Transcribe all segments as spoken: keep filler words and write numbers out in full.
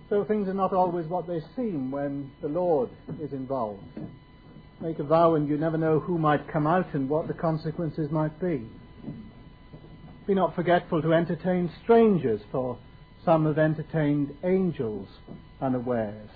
So things are not always what they seem when the Lord is involved. Make a vow and you never know who might come out and what the consequences might be. Be not forgetful to entertain strangers, for some have entertained angels unawares.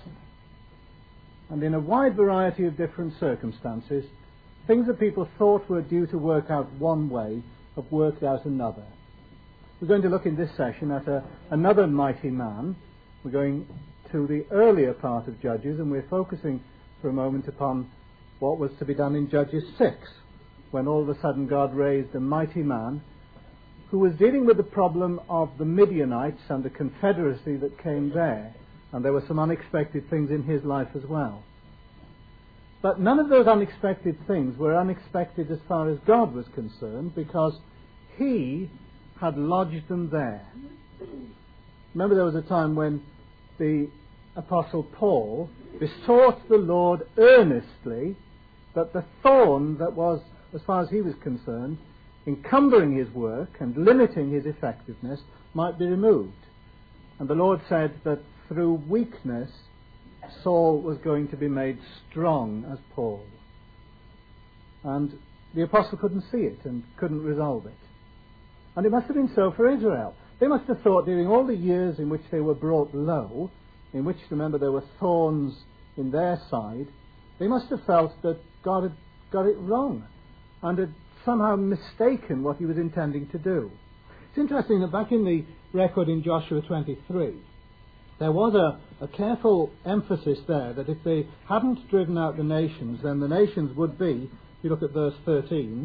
And in a wide variety of different circumstances, things that people thought were due to work out one way have worked out another. We're going to look in this session at a, another mighty man. We're going to the earlier part of Judges, and we're focusing for a moment upon what was to be done in Judges six, when all of a sudden God raised a mighty man who was dealing with the problem of the Midianites and the confederacy that came there. And there were some unexpected things in his life as well. But none of those unexpected things were unexpected as far as God was concerned, because he had lodged them there. Remember, there was a time when the Apostle Paul besought the Lord earnestly that the thorn that was, as far as he was concerned, encumbering his work and limiting his effectiveness might be removed. And the Lord said that through weakness Saul was going to be made strong as Paul. And the apostle couldn't see it and couldn't resolve it. And it must have been so for Israel. They must have thought during all the years in which they were brought low, in which, remember, there were thorns in their side, they must have felt that God had got it wrong and had somehow mistaken what he was intending to do. It's interesting that back in the record in Joshua twenty-three, there was a, a careful emphasis there that if they hadn't driven out the nations, then the nations would be, if you look at verse thirteen,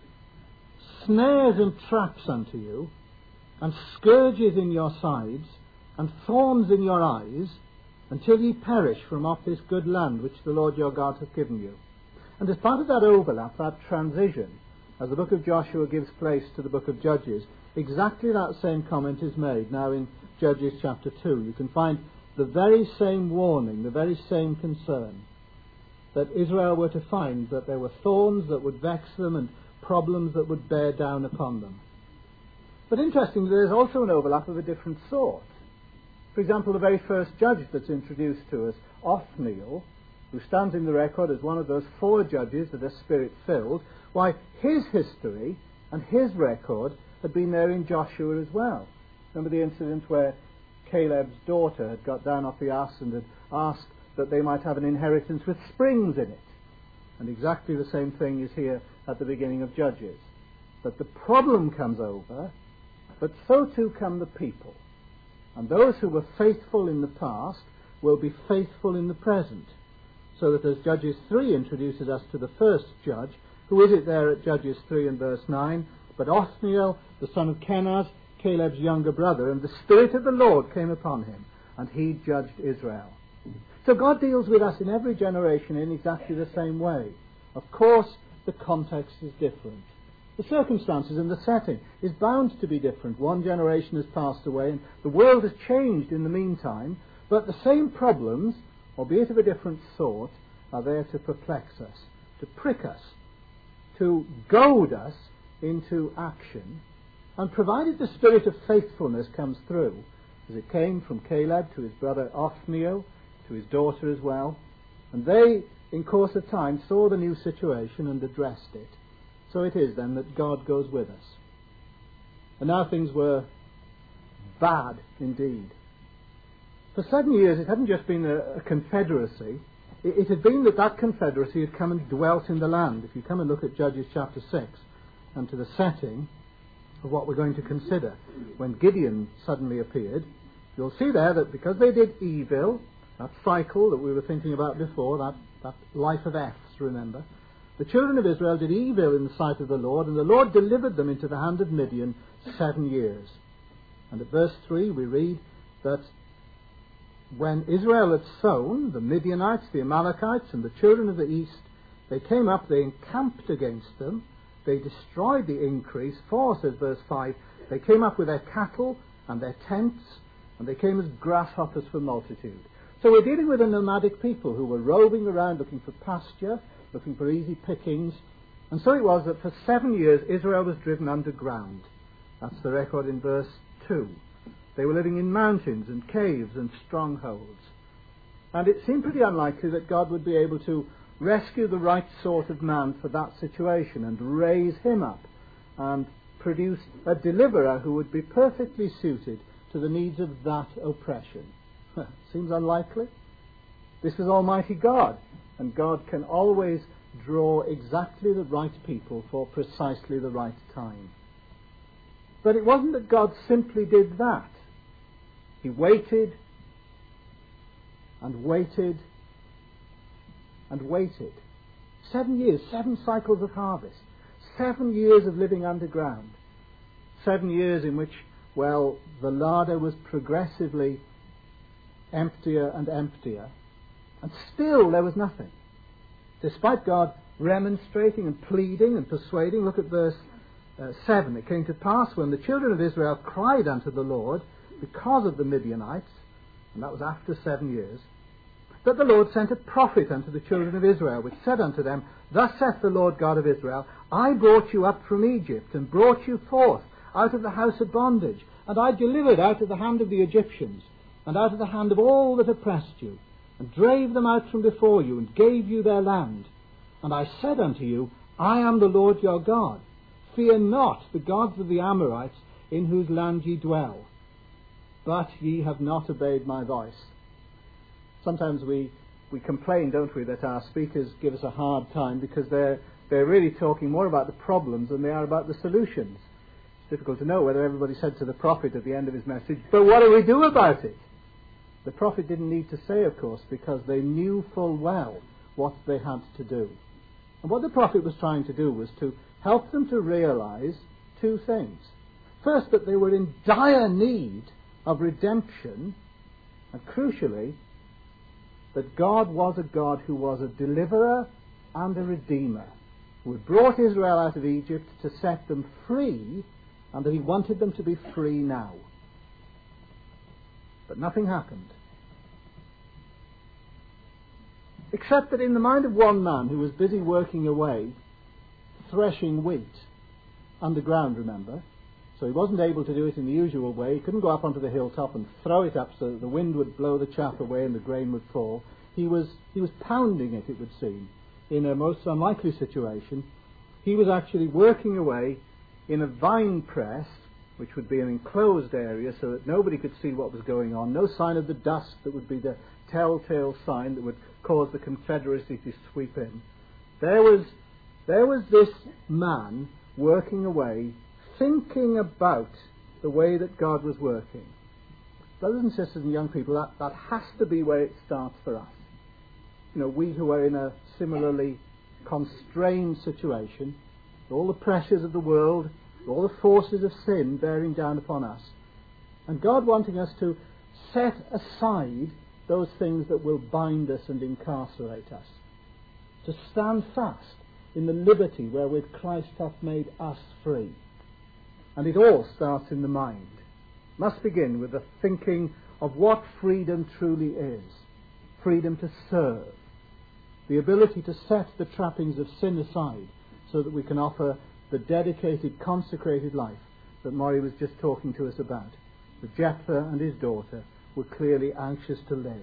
snares and traps unto you, and scourges in your sides, and thorns in your eyes, until ye perish from off this good land which the Lord your God hath given you. And as part of that overlap, that transition, as the book of Joshua gives place to the book of Judges, exactly that same comment is made now in Judges chapter two. You can find the very same warning, the very same concern, that Israel were to find that there were thorns that would vex them and problems that would bear down upon them. But interestingly, there's also an overlap of a different sort. For example, the very first judge that's introduced to us, Othniel, who stands in the record as one of those four judges that are spirit-filled, why, his history and his record had been there in Joshua as well. Remember the incident where Caleb's daughter had got down off the ass and had asked that they might have an inheritance with springs in it. And exactly the same thing is here at the beginning of Judges. That the problem comes over, but so too come the people. And those who were faithful in the past will be faithful in the present. So that as Judges three introduces us to the first judge, who is it there at Judges three and verse nine? But Othniel, the son of Kenaz, Caleb's younger brother, and the Spirit of the Lord came upon him, and he judged Israel. So God deals with us in every generation in exactly the same way. Of course, the context is different. The circumstances and the setting is bound to be different. One generation has passed away, and the world has changed in the meantime, but the same problems, albeit of a different sort, are there to perplex us, to prick us, to goad us into action. And provided the spirit of faithfulness comes through, as it came from Caleb to his brother Othniel, to his daughter as well, and they, in course of time, saw the new situation and addressed it. So it is then that God goes with us. And now things were bad indeed. For seven years it hadn't just been a, a confederacy, it, it had been that that confederacy had come and dwelt in the land. If you come and look at Judges chapter six, and to the setting of what we're going to consider, when Gideon suddenly appeared, you'll see there that because they did evil, that cycle that we were thinking about before, that, that life of F's, remember, the children of Israel did evil in the sight of the Lord, and the Lord delivered them into the hand of Midian seven years. And at verse three we read that when Israel had sown, the Midianites, the Amalekites, and the children of the east, they came up, they encamped against them, they destroyed the increase, for, says verse five, they came up with their cattle and their tents, and they came as grasshoppers for multitude. So we're dealing with a nomadic people who were roving around looking for pasture, looking for easy pickings. And so it was that for seven years Israel was driven underground. That's the record in verse two. They were living in mountains and caves and strongholds. And it seemed pretty unlikely that God would be able to rescue the right sort of man for that situation and raise him up and produce a deliverer who would be perfectly suited to the needs of that oppression. Seems unlikely. This is Almighty God, and God can always draw exactly the right people for precisely the right time. But it wasn't that God simply did that. He waited and waited and waited. Seven years, seven cycles of harvest, seven years of living underground, seven years in which, well, the larder was progressively emptier and emptier, and still there was nothing. Despite God remonstrating and pleading and persuading, look at verse uh, seven. It came to pass when the children of Israel cried unto the Lord because of the Midianites, and that was after seven years, that the Lord sent a prophet unto the children of Israel, which said unto them, Thus saith the Lord God of Israel, I brought you up from Egypt, and brought you forth out of the house of bondage, and I delivered out of the hand of the Egyptians, and out of the hand of all that oppressed you, and drave them out from before you, and gave you their land. And I said unto you, I am the Lord your God. Fear not the gods of the Amorites, in whose land ye dwell. But ye have not obeyed my voice. Sometimes we, we complain, don't we, that our speakers give us a hard time because they're, they're really talking more about the problems than they are about the solutions. It's difficult to know whether everybody said to the prophet at the end of his message, but what do we do about it? The prophet didn't need to say, of course, because they knew full well what they had to do. And what the prophet was trying to do was to help them to realize two things. First, that they were in dire need of redemption, and crucially, that God was a God who was a deliverer and a redeemer, who had brought Israel out of Egypt to set them free, and that he wanted them to be free now. But nothing happened. Except that in the mind of one man who was busy working away, threshing wheat, underground, remember, so he wasn't able to do it in the usual way. He couldn't go up onto the hilltop and throw it up so that the wind would blow the chaff away and the grain would fall. He was, he was pounding it, it would seem, in a most unlikely situation. He was actually working away in a vine press, which would be an enclosed area so that nobody could see what was going on. No sign of the dust that would be the telltale sign that would cause the Confederacy to sweep in. There was, there was this man working away, thinking about the way that God was working. Brothers and sisters and young people, that, that has to be where it starts for us. You know, we who are in a similarly constrained situation, all the pressures of the world, all the forces of sin bearing down upon us, and God wanting us to set aside those things that will bind us and incarcerate us, to stand fast in the liberty wherewith Christ hath made us free. And it all starts in the mind. It must begin with the thinking of what freedom truly is. Freedom to serve. The ability to set the trappings of sin aside so that we can offer the dedicated, consecrated life that Maury was just talking to us about. That Jephthah and his daughter were clearly anxious to live.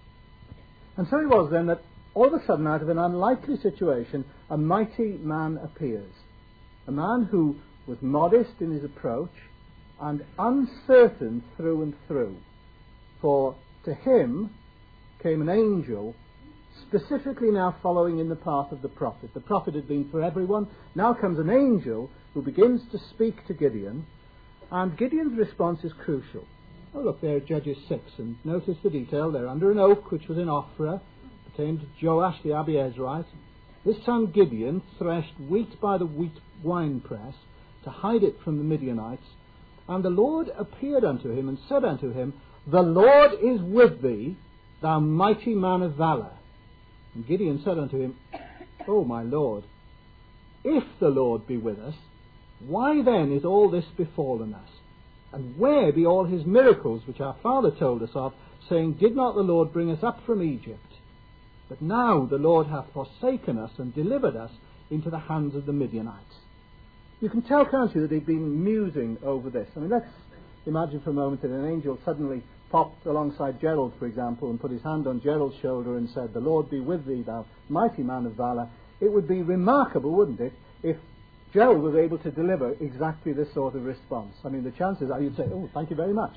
And so it was then that all of a sudden, out of an unlikely situation, a mighty man appears. A man who was modest in his approach and uncertain through and through. For to him came an angel specifically now following in the path of the prophet. The prophet had been for everyone. Now comes an angel who begins to speak to Gideon, and Gideon's response is crucial. Oh, look there at Judges six, and notice the detail. They're under an oak which was in Ophrah, pertained to Joash the Abiezrite. This son Gideon threshed wheat by the wheat winepress to hide it from the Midianites. And the Lord appeared unto him and said unto him, The Lord is with thee, thou mighty man of valour. And Gideon said unto him, O my Lord, if the Lord be with us, why then is all this befallen us? And where be all his miracles which our father told us of, saying, Did not the Lord bring us up from Egypt? But now the Lord hath forsaken us and delivered us into the hands of the Midianites. You can tell, can't you, that he'd been musing over this. I mean, let's Imagine for a moment that an angel suddenly popped alongside Gerald, for example, and put his hand on Gerald's shoulder and said, "The Lord be with thee, thou mighty man of valor." It would be remarkable, wouldn't it, if Gerald was able to deliver exactly this sort of response. I mean, the chances are you'd say, "Oh, thank you very much."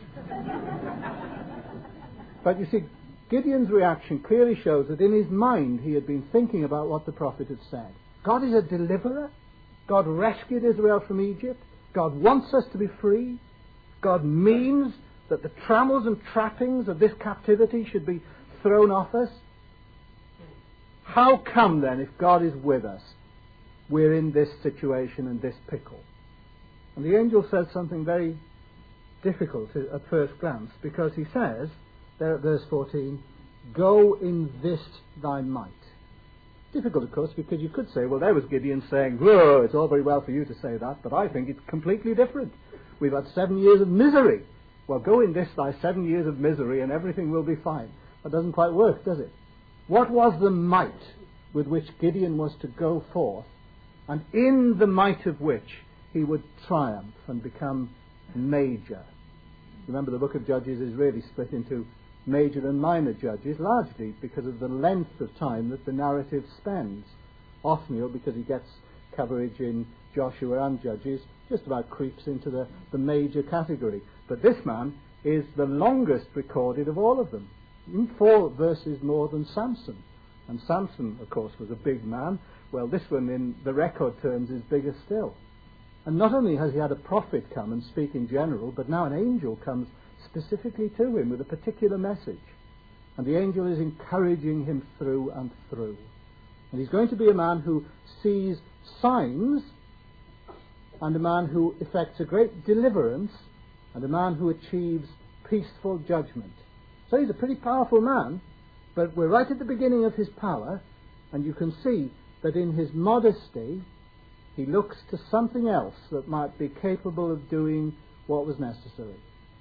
But you see, Gideon's reaction clearly shows that in his mind he had been thinking about what the prophet had said. God is a deliverer. God rescued Israel from Egypt. God wants us to be free. God means that the trammels and trappings of this captivity should be thrown off us. How come then, if God is with us, we're in this situation and this pickle? And the angel says something very difficult at first glance, because he says, there at verse fourteen, "Go in this thy might." Difficult, of course, because you could say, well, there was Gideon saying, "Whoa, it's all very well for you to say that, but I think it's completely different. We've had seven years of misery. Well, go in this thy seven years of misery and everything will be fine." That doesn't quite work, does it? What was the might with which Gideon was to go forth, and in the might of which he would triumph and become major? Remember, the book of Judges is really split into major and minor judges, largely because of the length of time that the narrative spends. Othniel, because he gets coverage in Joshua and Judges, just about creeps into the, the major category. But this man is the longest recorded of all of them, in four verses more than Samson. And Samson, of course, was a big man. Well, this one, in the record terms, is bigger still. And not only has he had a prophet come and speak in general, but now an angel comes specifically to him with a particular message. And the angel is encouraging him through and through. And he's going to be a man who sees signs, and a man who effects a great deliverance, and a man who achieves peaceful judgment. So he's a pretty powerful man, but we're right at the beginning of his power, and you can see that in his modesty he looks to something else that might be capable of doing what was necessary.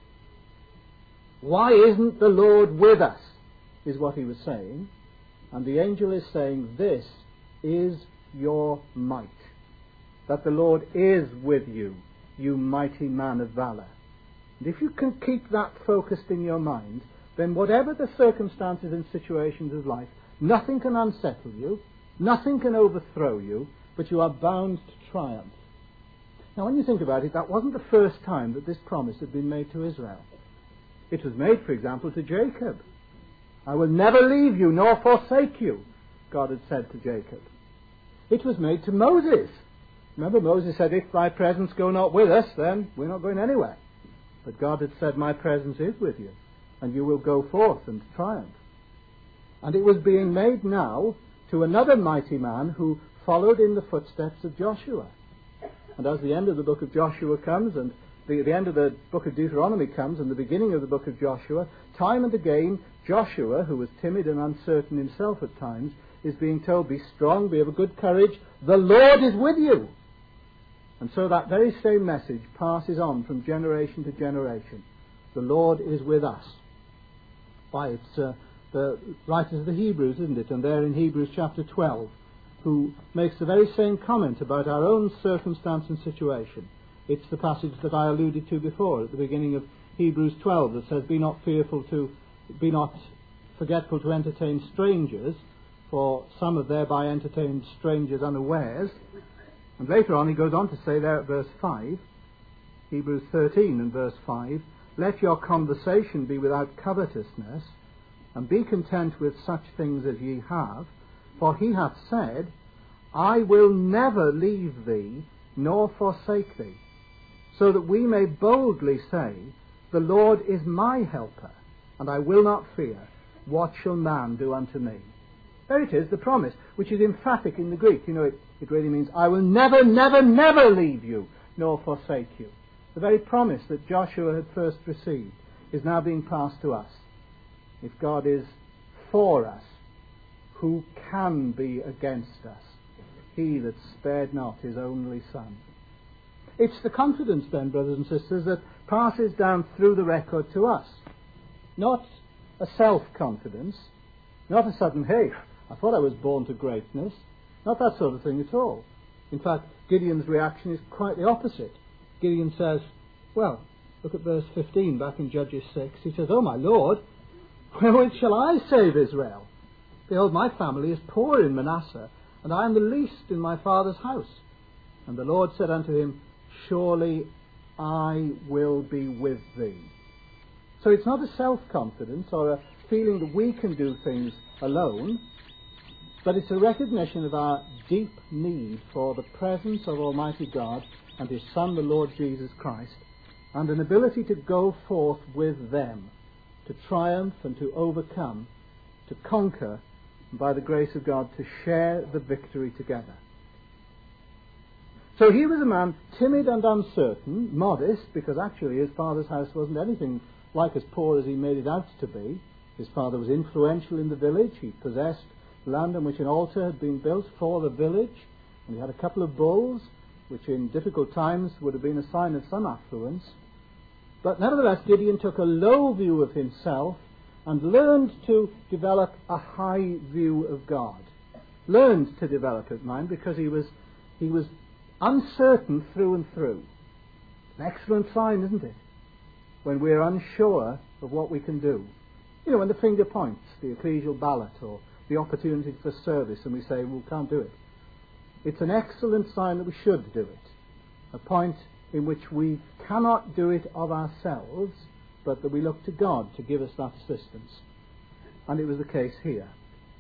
"Why isn't the Lord with us?" is what he was saying. And the angel is saying, this is your might. That the Lord is with you, you mighty man of valor. And if you can keep that focused in your mind, then whatever the circumstances and situations of life, nothing can unsettle you, nothing can overthrow you, but you are bound to triumph. Now, when you think about it, that wasn't the first time that this promise had been made to Israel. It was made, for example, to Jacob. "I will never leave you nor forsake you," God had said to Jacob. It was made to Moses. Remember, Moses said, "If thy presence go not with us, then we're not going anywhere." But God had said, "My presence is with you, and you will go forth and triumph." And it was being made now to another mighty man who followed in the footsteps of Joshua. And as the end of the book of Joshua comes, and the, the end of the book of Deuteronomy comes, and the beginning of the book of Joshua, time and again, Joshua, who was timid and uncertain himself at times, is being told, "Be strong, be of a good courage, the Lord is with you." And so that very same message passes on from generation to generation. The Lord is with us. Why, it's uh, the writers of the Hebrews, isn't it? And there in Hebrews chapter twelve, who makes the very same comment about our own circumstance and situation. It's the passage that I alluded to before at the beginning of Hebrews twelve that says, "Be not fearful to, be not forgetful to entertain strangers, for some have thereby entertained strangers unawares." And later on he goes on to say there at verse five, Hebrews thirteen and verse five, "Let your conversation be without covetousness, and be content with such things as ye have, for he hath said, I will never leave thee, nor forsake thee, so that we may boldly say, The Lord is my helper, and I will not fear. What shall man do unto me?" There it is, the promise, which is emphatic in the Greek. You know, it, it really means, I will never, never, never leave you, nor forsake you. The very promise that Joshua had first received is now being passed to us. If God is for us, who can be against us? He that spared not his only Son. It's the confidence then, brothers and sisters, that passes down through the record to us. Not a self-confidence, not a sudden, hey, I thought I was born to greatness. Not that sort of thing at all. In fact, Gideon's reaction is quite the opposite. Gideon says, well, Look at verse fifteen back in Judges six. He says, "O my Lord, wherewith shall I save Israel? Behold, my family is poor in Manasseh, and I am the least in my father's house." And the Lord said unto him, "Surely I will be with thee." So it's not a self-confidence or a feeling that we can do things alone, but it's a recognition of our deep need for the presence of Almighty God and His Son, the Lord Jesus Christ, and an ability to go forth with them, to triumph and to overcome, to conquer, and by the grace of God to share the victory together. So he was a man timid and uncertain, modest, because actually his father's house wasn't anything like as poor as he made it out to be. His father was influential in the village. He possessed land on which an altar had been built for the village, and he had a couple of bulls, which in difficult times would have been a sign of some affluence. But nevertheless, Gideon took a low view of himself and learned to develop a high view of God. Learned to develop it, mind, because he was he was uncertain through and through. An excellent sign, isn't it? When we're unsure of what we can do. You know, when the finger points, the ecclesial ballot or the opportunity for service, and we say, well, we can't do it. It's an excellent sign that we should do it. A point in which we cannot do it of ourselves, but that we look to God to give us that assistance. And it was the case here.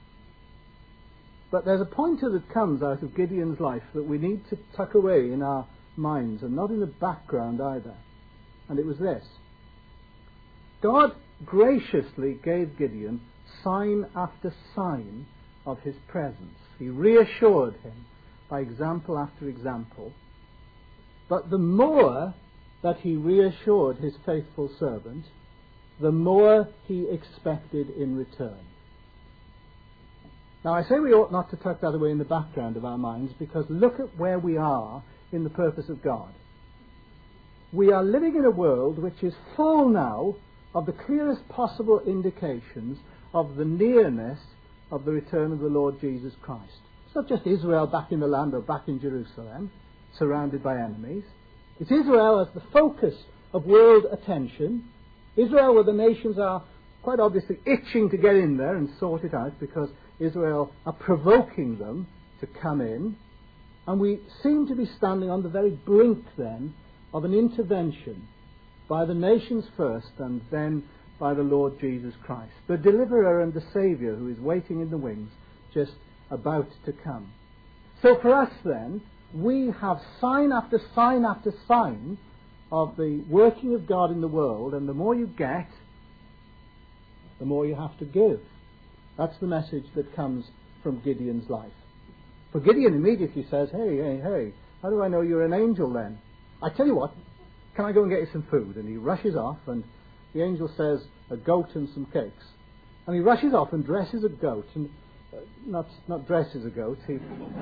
But there's a pointer that comes out of Gideon's life that we need to tuck away in our minds, and not in the background either. And it was this. God graciously gave Gideon sign after sign of his presence. He reassured him by example after example. But the more that he reassured his faithful servant, the more he expected in return. Now I say we ought not to tuck that away in the background of our minds, because look at where we are in the purpose of God. We are living in a world which is full now of the clearest possible indications of the nearness of the return of the Lord Jesus Christ. It's not just Israel back in the land or back in Jerusalem, surrounded by enemies. It's Israel as the focus of world attention. Israel, where the nations are quite obviously itching to get in there and sort it out, because Israel are provoking them to come in. And we seem to be standing on the very brink then of an intervention by the nations first, and then by the Lord Jesus Christ, the deliverer and the Saviour who is waiting in the wings, just about to come. So for us then, we have sign after sign after sign of the working of God in the world, and the more you get, the more you have to give. That's the message that comes from Gideon's life. For Gideon immediately says, hey, hey, hey, how do I know you're an angel then? I tell you what, can I go and get you some food? And he rushes off, and the angel says, a goat and some cakes. And he rushes off and dresses a goat, and uh, not not dresses a goat, he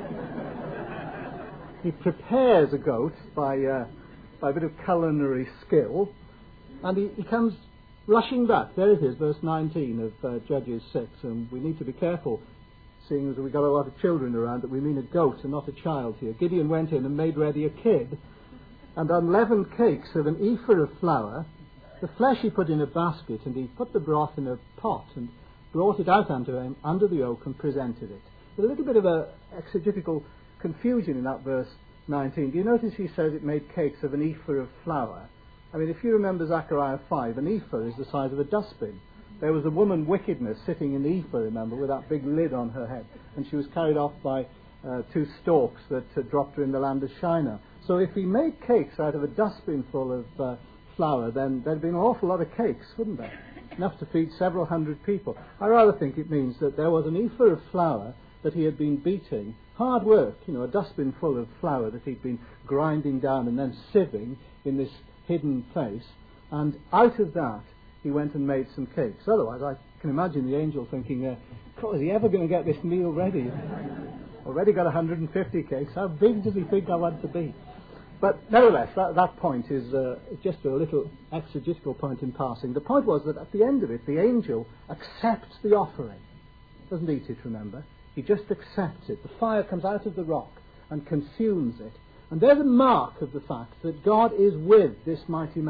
he prepares a goat by, uh, by a bit of culinary skill, and he, he comes rushing back. There it is, verse nineteen of uh, Judges six, and we need to be careful, seeing as we've got a lot of children around, that we mean a goat and not a child here. Gideon went in and made ready a kid, and unleavened cakes of an ephah of flour. The flesh he put in a basket, and he put the broth in a pot, and brought it out unto him under the oak, and presented it. There's a little bit of a exegetical confusion in that verse nineteen. Do you notice he says it made cakes of an ephah of flour? I mean, if you remember Zechariah five, an ephah is the size of a dustbin. There was a woman wickedness sitting in the ephah, remember, with that big lid on her head, and she was carried off by uh, two storks that uh, dropped her in the land of Shinar. So if he made cakes out of a dustbin full of uh, flour, then there'd be an awful lot of cakes, wouldn't there? Enough to feed several hundred people. I rather think it means that there was an ephah of flour that he had been beating. Hard work, you know, a dustbin full of flour that he'd been grinding down and then sieving in this hidden place. And out of that, he went and made some cakes. Otherwise, I can imagine the angel thinking, uh, God, is he ever going to get this meal ready? Already got one hundred fifty cakes. How big does he think I want to be? But nevertheless, that, that point is uh, just a little exegetical point in passing. The point was that at the end of it, the angel accepts the offering. Doesn't eat it, remember. He just accepts it. The fire comes out of the rock and consumes it. And there's a mark of the fact that God is with this mighty man.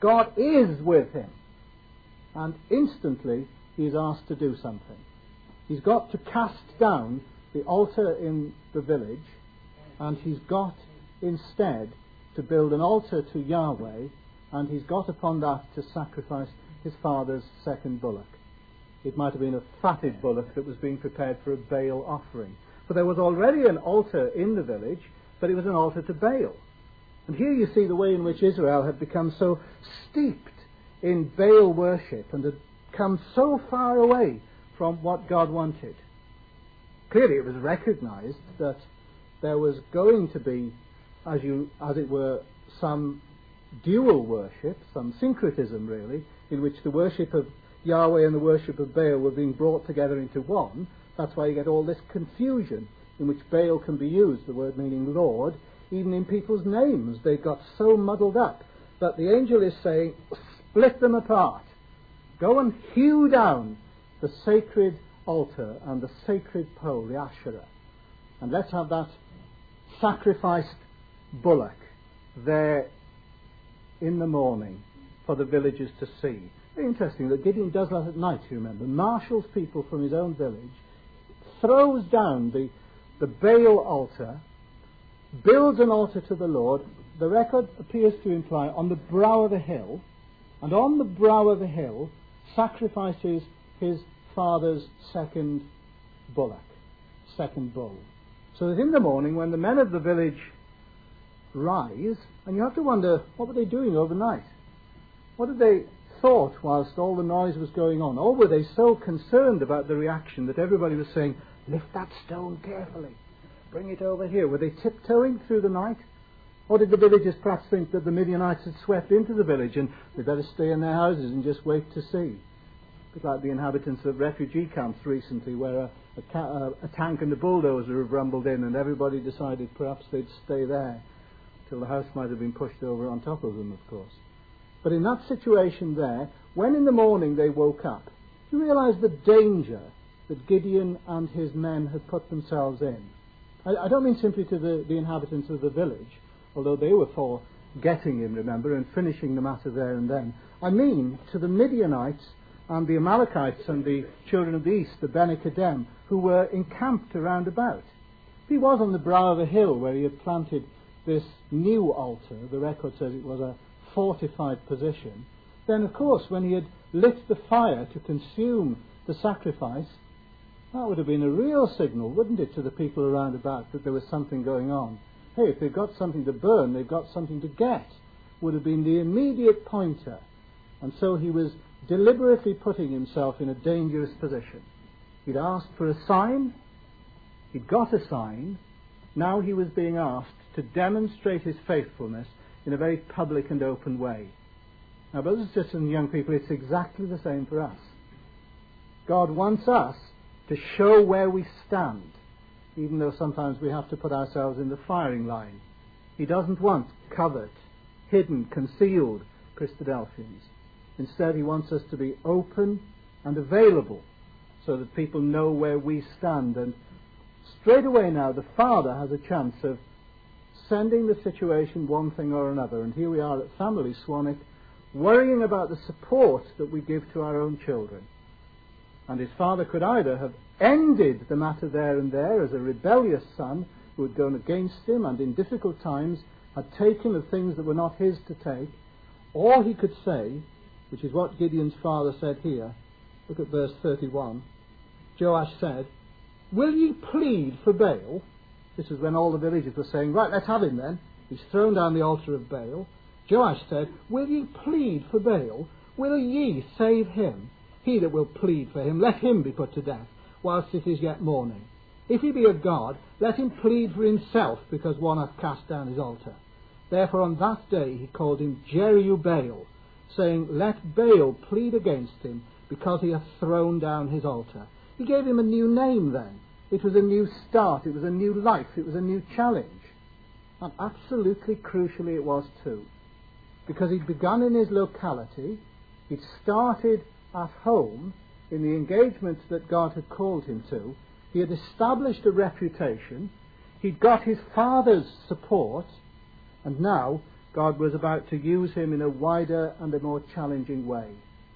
God is with him. And instantly he is asked to do something. He's got to cast down the altar in the village, and he's got instead to build an altar to Yahweh, and he's got upon that to sacrifice his father's second bullock. It might have been a fatted bullock that was being prepared for a Baal offering. For there was already an altar in the village, but it was an altar to Baal. And here you see the way in which Israel had become so steeped in Baal worship and had come so far away from what God wanted. Clearly it was recognized that there was going to be, as you, as it were, some dual worship, some syncretism really, in which the worship of Yahweh and the worship of Baal were being brought together into one. That's why you get all this confusion in which Baal can be used, the word meaning Lord, even in people's names. They got so muddled up that the angel is saying, split them apart. Go and hew down the sacred altar and the sacred pole, the Asherah. And let's have that sacrificed bullock there in the morning for the villagers to see. Very interesting that Gideon does that at night, you remember. Marshals people from his own village, throws down the, the Baal altar, builds an altar to the Lord. The record appears to imply on the brow of a hill, and on the brow of a hill sacrifices his father's second bullock, second bull. So that in the morning when the men of the village rise, and you have to wonder, what were they doing overnight? What had they thought whilst all the noise was going on? Or were they so concerned about the reaction that everybody was saying, lift that stone carefully, bring it over here? Were they tiptoeing through the night? Or did the villagers perhaps think that the Midianites had swept into the village and they better stay in their houses and just wait to see? A bit like the inhabitants of refugee camps recently, where a, a, ca- a tank and a bulldozer have rumbled in and everybody decided perhaps they'd stay there till the house might have been pushed over on top of them, of course. But in that situation there, when in the morning they woke up, you realise the danger that Gideon and his men had put themselves in. I, I don't mean simply to the, the inhabitants of the village, although they were for getting him, remember, and finishing the matter there and then. I mean to the Midianites and the Amalekites and the children of the east, the Beni Kedem, who were encamped around about. He was on the brow of a hill where he had planted this new altar. The record says it was a fortified position. Then, of course, when he had lit the fire to consume the sacrifice, that would have been a real signal, wouldn't it, to the people around about that there was something going on. Hey, if they've got something to burn, they've got something to get, would have been the immediate pointer. And so he was deliberately putting himself in a dangerous position. He'd asked for a sign, he'd got a sign, now he was being asked to demonstrate his faithfulness in a very public and open way. Now, brothers and sisters and young people, it's exactly the same for us. God wants us to show where we stand, even though sometimes we have to put ourselves in the firing line. He doesn't want covert, hidden, concealed Christadelphians. Instead, he wants us to be open and available so that people know where we stand. And straight away now, the Father has a chance of sending the situation one thing or another. And here we are at Family Swanwick, worrying about the support that we give to our own children. And his father could either have ended the matter there and there as a rebellious son who had gone against him and in difficult times had taken of things that were not his to take, or he could say, which is what Gideon's father said here, look at verse thirty-one, Joash said, will ye plead for Baal? This is when all the villagers were saying, right, let's have him then. He's thrown down the altar of Baal. Joash said, will ye plead for Baal? Will ye save him? He that will plead for him, let him be put to death, whilst it is yet morning. If he be a god, let him plead for himself, because one hath cast down his altar. Therefore on that day he called him Jerubbaal, saying, let Baal plead against him, because he hath thrown down his altar. He gave him a new name then. It was a new start, it was a new life, it was a new challenge. And absolutely crucially it was too. Because he'd begun in his locality, he'd started at home in the engagement that God had called him to, he had established a reputation, he'd got his father's support, and now God was about to use him in a wider and a more challenging way.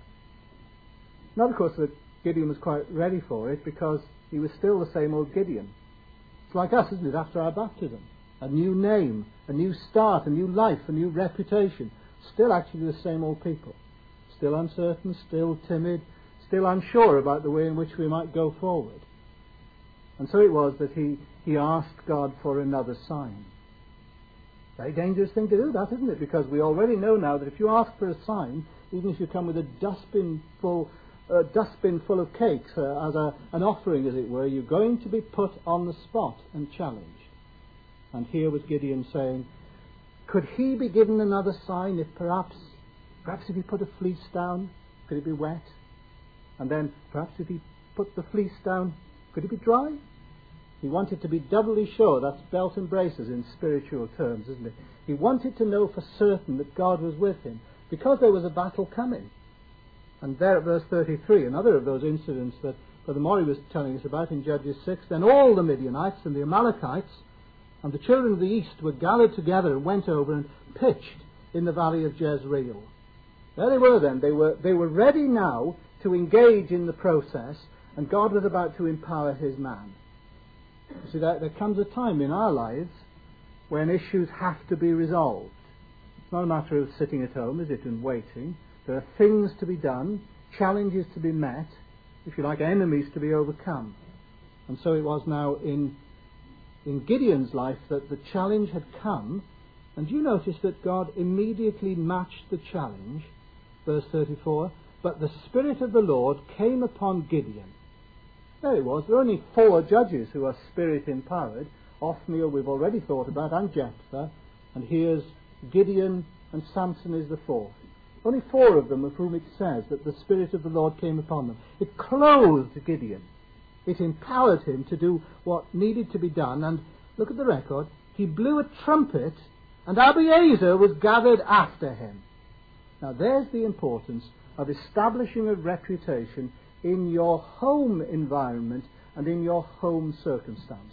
Not, of course, that Gideon was quite ready for it, because he was still the same old Gideon. It's like us, isn't it, after our baptism? A new name, a new start, a new life, a new reputation. Still actually the same old people. Still uncertain, still timid, still unsure about the way in which we might go forward. And so it was that he, he asked God for another sign. Very dangerous thing to do, that, isn't it? Because we already know now that if you ask for a sign, even if you come with a dustbin full, a dustbin full of cakes uh, as a, an offering, as it were, you're going to be put on the spot and challenged. And here was Gideon saying, could he be given another sign if perhaps, perhaps if he put a fleece down, could it be wet? And then perhaps if he put the fleece down, could it be dry? He wanted to be doubly sure. That's belt and braces in spiritual terms, isn't it? He wanted to know for certain that God was with him, because there was a battle coming. And there at verse thirty-three, another of those incidents that Brother Maury was telling us about in Judges six, then all the Midianites and the Amalekites and the children of the east were gathered together and went over and pitched in the valley of Jezreel. There they were then. They were, they were ready now to engage in the process, and God was about to empower his man. You see, there, there comes a time in our lives when issues have to be resolved. It's not a matter of sitting at home, is it, and waiting. There are things to be done, challenges to be met, if you like, enemies to be overcome. And so it was now in, in Gideon's life that the challenge had come, and you notice that God immediately matched the challenge. Verse thirty-four, but the Spirit of the Lord came upon Gideon. There it was. There are only four judges who are Spirit-empowered. Othniel we've already thought about, and Jephthah. And here's Gideon, and Samson is the fourth. Only four of them of whom it says that the Spirit of the Lord came upon them. It clothed Gideon. It empowered him to do what needed to be done. And look at the record. He blew a trumpet, and Abiezer was gathered after him. Now there's the importance of establishing a reputation in your home environment and in your home circumstance.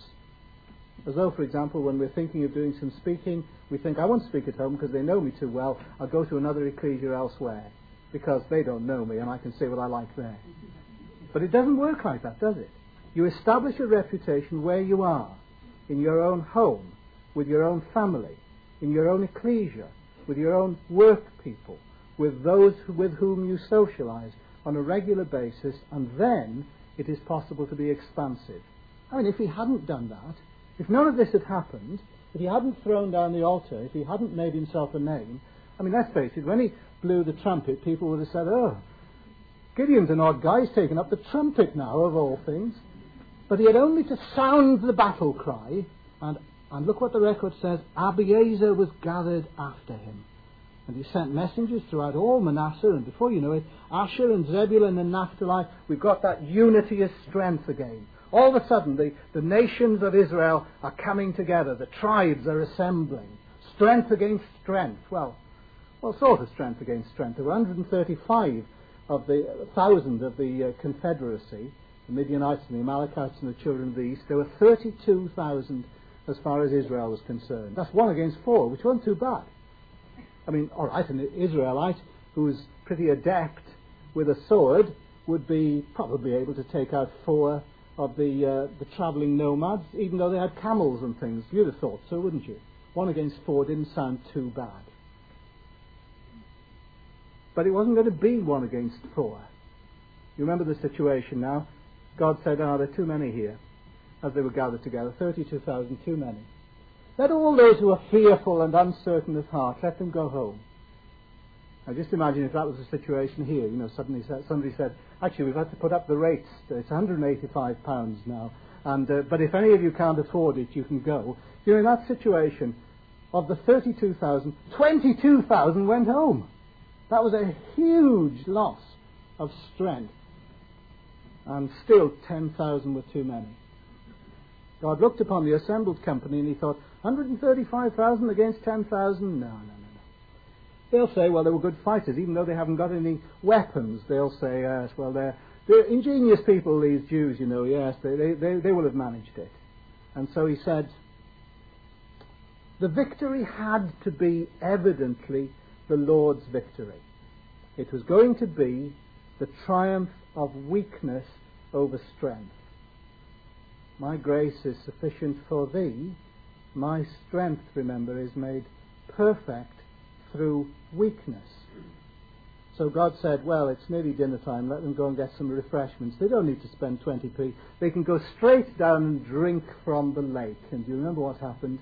As though, for example, when we're thinking of doing some speaking, we think, I won't speak at home because they know me too well. I'll go to another ecclesia elsewhere because they don't know me and I can say what I like there. But it doesn't work like that, does it? You establish a reputation where you are, in your own home, with your own family, in your own ecclesia, with your own work people, with those with whom you socialize on a regular basis, and then it is possible to be expansive. I mean, if he hadn't done that, if none of this had happened, if he hadn't thrown down the altar, if he hadn't made himself a name, I mean, let's face it, when he blew the trumpet, people would have said, oh, Gideon's an odd guy, he's taken up the trumpet now, of all things. But he had only to sound the battle cry, and, and look what the record says, Abiezer was gathered after him. And he sent messengers throughout all Manasseh, and before you know it, Asher and Zebulun and Naphtali, we've got that unity of strength again. All of a sudden, the, the nations of Israel are coming together. The tribes are assembling. Strength against strength. Well, well, sort of strength against strength. There were one hundred thirty-five of the thousand of the uh, Confederacy, the Midianites and the Amalekites and the children of the East. There were thirty-two thousand as far as Israel was concerned. That's one against four, which wasn't too bad. I mean, all right, an Israelite who's pretty adept with a sword would be probably able to take out four of the uh, the travelling nomads, even though they had camels and things. You'd have thought so, wouldn't you? One against four didn't sound too bad. But it wasn't going to be one against four. You remember the situation now? God said, ah, oh, there are too many here, as they were gathered together. thirty-two thousand, too many. Let all those who are fearful and uncertain of heart, let them go home. Now just imagine if that was the situation here. You know, suddenly somebody said, actually we've had to put up the rates. It's one hundred eighty-five pounds now. And uh, but if any of you can't afford it, you can go. You know, in that situation, of the thirty-two thousand, twenty-two thousand went home. That was a huge loss of strength. And still ten thousand were too many. God looked upon the assembled company and he thought, one hundred thirty-five thousand against ten thousand? No, no, no, no. They'll say, well, they were good fighters, even though they haven't got any weapons. They'll say, yes, well, they're, they're ingenious people, these Jews, you know, yes, they, they, they, they will have managed it. And so he said, The victory had to be evidently the Lord's victory. It was going to be the triumph of weakness over strength. My grace is sufficient for thee. My strength, remember, is made perfect through weakness. So God said, well, it's nearly dinner time, let them go and get some refreshments. They don't need to spend twenty p. They can go straight down and drink from the lake. And do you remember what happened?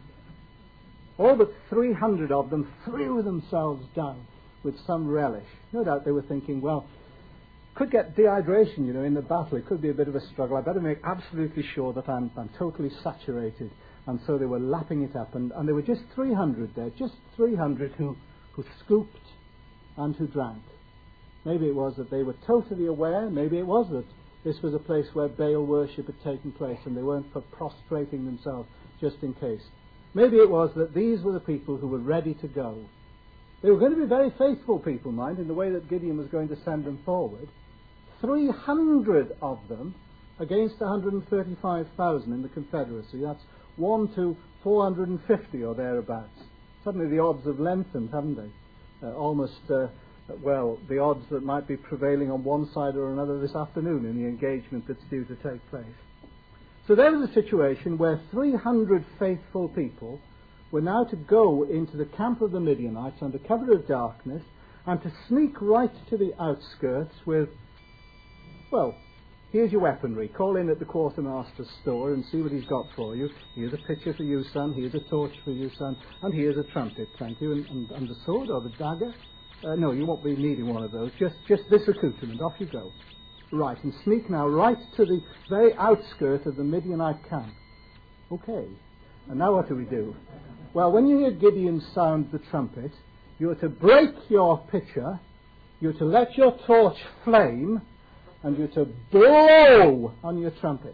All but three hundred of them threw themselves down with some relish. No doubt they were thinking, well, could get dehydration, you know, in the battle. It could be a bit of a struggle. I better make absolutely sure that I'm, I'm totally saturated. And so they were lapping it up. And, and there were just three hundred there, just three hundred who, who scooped and who drank. Maybe it was that they were totally aware. Maybe it was that this was a place where Baal worship had taken place and they weren't for prostrating themselves just in case. Maybe it was that these were the people who were ready to go. They were going to be very faithful people, mind, in the way that Gideon was going to send them forward. three hundred of them against one hundred thirty-five thousand in the Confederacy. That's one to four hundred fifty or thereabouts. Suddenly the odds have lengthened, haven't they? Uh, almost... Uh, well, the odds that might be prevailing on one side or another this afternoon in the engagement that's due to take place. So there was a situation where three hundred faithful people were now to go into the camp of the Midianites under cover of darkness and to sneak right to the outskirts with, well, here's your weaponry. Call in at the quartermaster's store and see what he's got for you. Here's a pitcher for you, son. Here's a torch for you, son. And here's a trumpet, thank you. And, and, and the sword or the dagger. Uh, no, you won't be needing one of those. Just, just this accoutrement. Off you go. Right, and sneak now right to the very outskirt of the Midianite camp. Okay. And now what do we do? Well, when you hear Gideon sound the trumpet, you're to break your pitcher, you're to let your torch flame, and you're to blow on your trumpet.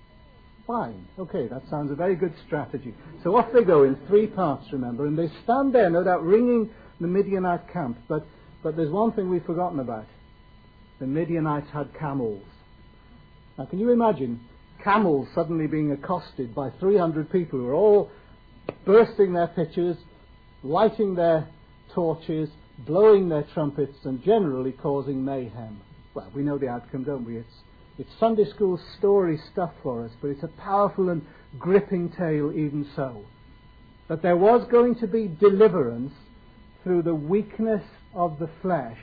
Fine. Okay, that sounds a very good strategy. So off they go in three parts, remember, and they stand there, no doubt, ringing the Midianite camp. But, but there's one thing we've forgotten about. The Midianites had camels. Now, can you imagine camels suddenly being accosted by three hundred people who are all bursting their pitchers, lighting their torches, blowing their trumpets, and generally causing mayhem? Well, we know the outcome, don't we? It's, it's Sunday school story stuff for us, but it's a powerful and gripping tale even so. That there was going to be deliverance through the weakness of the flesh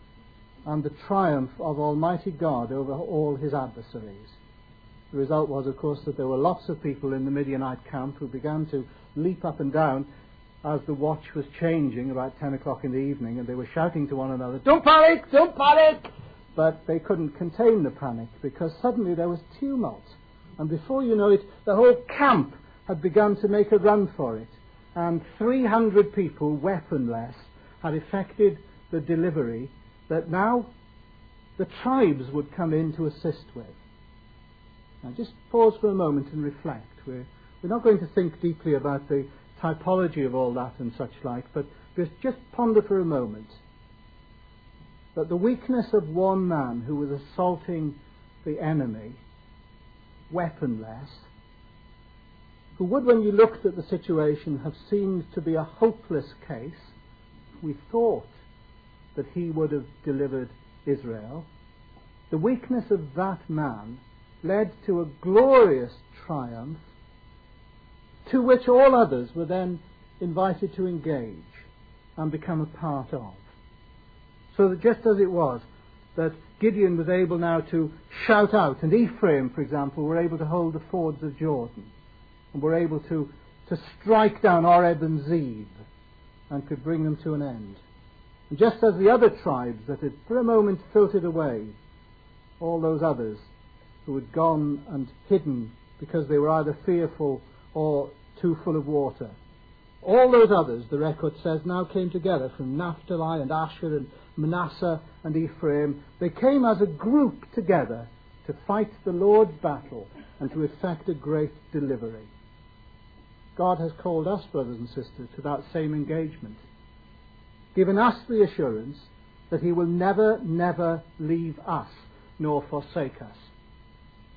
and the triumph of Almighty God over all his adversaries. The result was, of course, that there were lots of people in the Midianite camp who began to leap up and down as the watch was changing about ten o'clock in the evening, and they were shouting to one another, "Don't panic! Don't panic!" But they couldn't contain the panic because suddenly there was tumult. And before you know it, the whole camp had begun to make a run for it. And three hundred people, weaponless, had effected the delivery that now the tribes would come in to assist with. Now just pause for a moment and reflect. We're, we're not going to think deeply about the typology of all that and such like, but just, just ponder for a moment that the weakness of one man who was assaulting the enemy, weaponless, who would, when you looked at the situation, have seemed to be a hopeless case. We thought that he would have delivered Israel. The weakness of that man led to a glorious triumph to which all others were then invited to engage and become a part of. So that just as it was that Gideon was able now to shout out, and Ephraim, for example, were able to hold the fords of Jordan, and were able to, to strike down Oreb and Zeeb, and could bring them to an end. And just as the other tribes that had for a moment filtered away, all those others who had gone and hidden because they were either fearful or too full of water, all those others, the record says, now came together from Naphtali and Asher and Manasseh and Ephraim. They came as a group together to fight the Lord's battle and to effect a great delivery. God has called us, brothers and sisters, to that same engagement, given us the assurance that he will never, never leave us nor forsake us.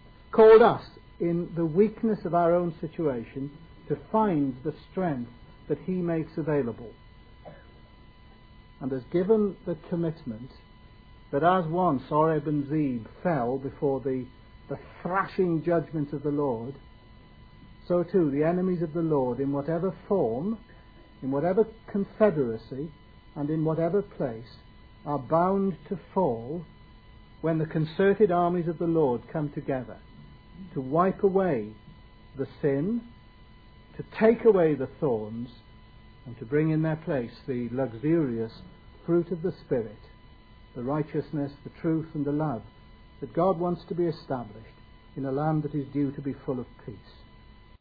Called us in the weakness of our own situation to find the strength that he makes available, and has given the commitment that as once Oreb and Zeeb fell before the, the thrashing judgment of the Lord, so too the enemies of the Lord, in whatever form, in whatever confederacy, and in whatever place, are bound to fall when the concerted armies of the Lord come together to wipe away the sin, to take away the thorns, and to bring in their place the luxurious fruit of the Spirit, the righteousness, the truth, and the love that God wants to be established in a land that is due to be full of peace.